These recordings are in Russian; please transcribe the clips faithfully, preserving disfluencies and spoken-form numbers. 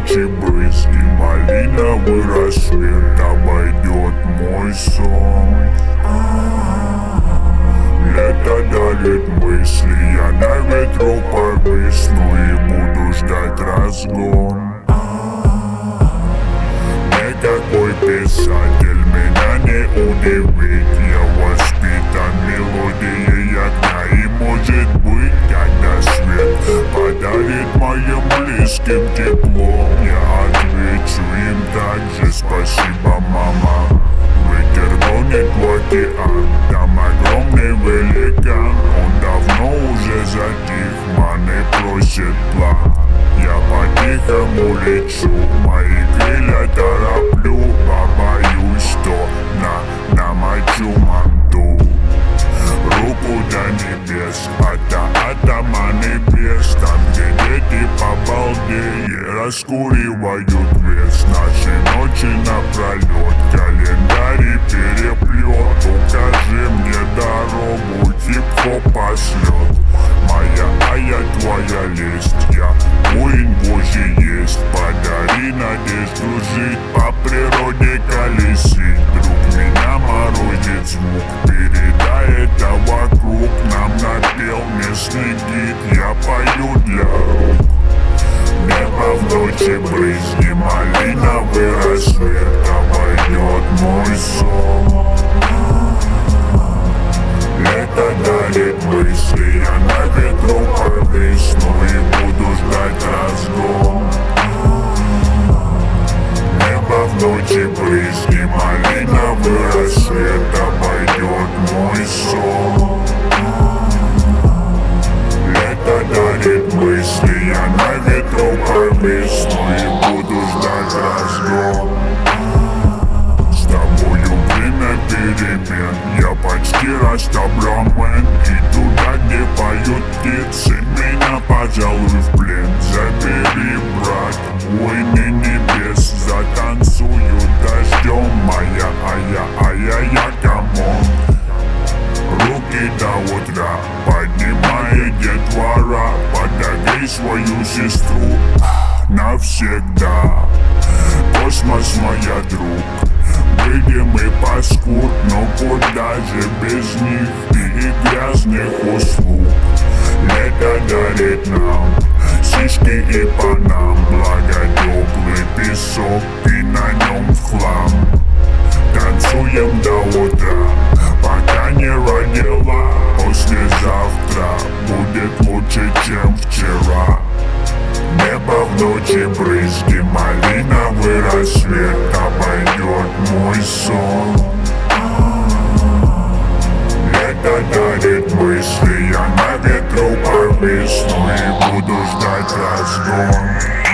ночи брызги, малиновый рассвет, обойдет мой сон. Лето дарит мысли, я на ветру повисну и буду ждать разгон. Никакой писатель меня не удивит, я воспитан мелодией огня. И может быть, когда свет подарит моим близким тепло, я отвечу им также: спасибо, мама. Ветер гонит в океан, там огромный великан. Он давно уже затих, маны просит план. Я по-тихому лечу, мои крылья тороплю, побоюсь, что на, намочу манту. Руку до небес, ата, атома небес, там, где дети по балде раскуривают вес. Наши ночи напролет, календарь переплет. Укажи мне дорогу, хип-хоп пошлет. Моя, а я твоя лесть, я воин Божий есть. Подари надежду жить, по природе колесить. Вдруг меня морозит звук, передай это вокруг. Нам напел местный гид, я пою для рук. Небо в ночи брызги, малиновый рассвет, обойдет мой сон. Лето дарит мысли, я на ветру повисну и буду ждать разгон. Небо в ночи брызги, малиновый рассвет, обойдет мой сон. Лето дарит мысли, я на ветру повисну и буду ждать разгон. С тобою время перемен, я почти растаблен. И туда, где поют птицы, меня, пожалуй, в плен забери, брат, войны небес. Затанцую дождем, моя, а я, а я, я, камон. Руки до утра, поднимает детвора. Подогрей свою сестру навсегда. Космос, моя друг, выйдем мы паскуд, но куда же без них и грязных услуг. Лето дарит нам сиськи и панам, благо теплый песок и на нем в хлам. Танцуем до утра, пока не родила. Послезавтра будет лучше, чем вчера. Небо в ночи брызги, малиновый рассвет, обойдет мой сон. Лето дарит мысли, я на ветру повисну и буду ждать разгон.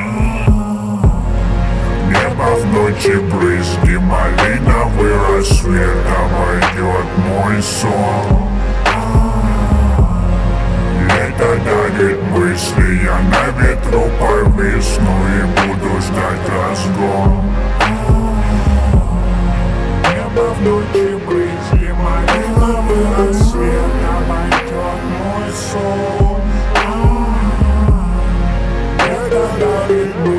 Небо в ночи брызги, малиновый рассвет, обойдет мой сон. Лето дарит мысли, я на ветру повисну и буду ждать разгон. Небо в ночи брызги, малиновый рассвет, обойдет мой сон. Лето дарит